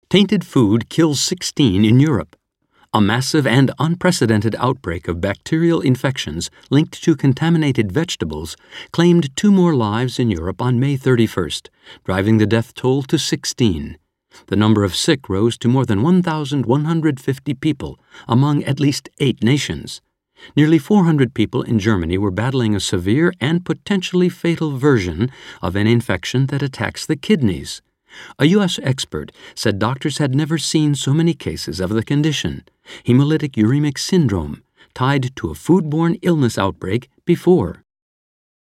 Tainted food kills 16 in Europe. A massive and unprecedented outbreak of bacterial infections linked to contaminated vegetables claimed 2 more lives in Europe on May 31st, driving the death toll to 16. The number of sick rose to more than 1,150 people among at least 8 nations. Nearly 400 people in Germany were battling a severe and potentially fatal version of an infection that attacks the kidneys. A U.S. expert said doctors had never seen so many cases of the condition, hemolytic uremic syndrome, tied to a foodborne illness outbreak before.